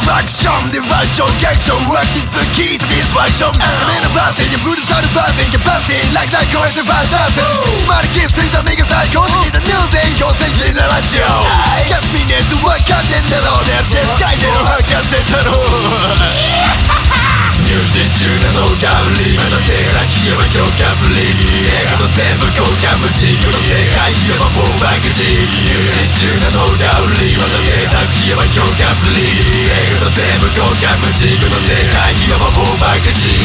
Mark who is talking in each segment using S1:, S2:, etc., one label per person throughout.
S1: ファクションでワンション逆ションワークにつきディスファクション目のバーテンやブルーサルバーテンやバーテンライクライク超えてファンタスティスマリキスインタ目が最高的なニューゼン強制的なラジオキャスミネットわかんねえんだろうねデスカイでの博士だろ入信中なのが売りまだ手が消えば評価ぶり映画の全部交換無知この世界言えばフォーバックチ入信中なのが売りまだ手が消えば評価ぶり映画の全部交換無知この世界言えばフォーバックチ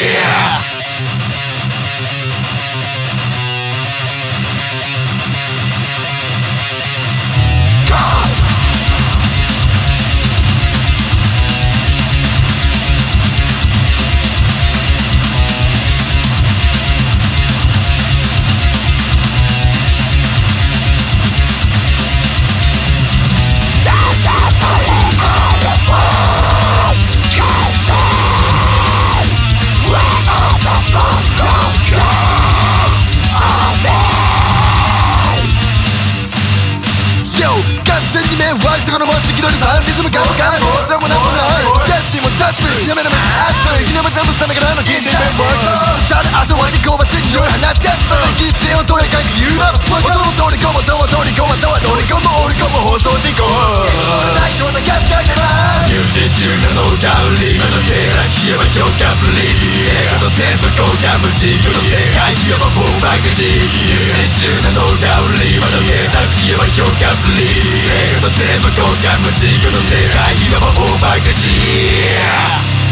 S1: 完全に目はそこのもし気取りさリズム感も感もそれもなんもないキャッチも雑やめの飯熱いひなまちゃんもさながらの近隣メンバーただ朝はに香ばしい匂い放つやつ喫煙をとやかく言うな音を取り込むとは取り込むとは乗り込む折り込む放送事故ないようなガス書いてます入信中なのが売り今の手が消えば評価ぶり映画の全部交換無知この世界言えばフォーバックチ入信中なのが売り今の手が消えば評価ぶり映画の全部交換無知この世界言えばフォーバックチ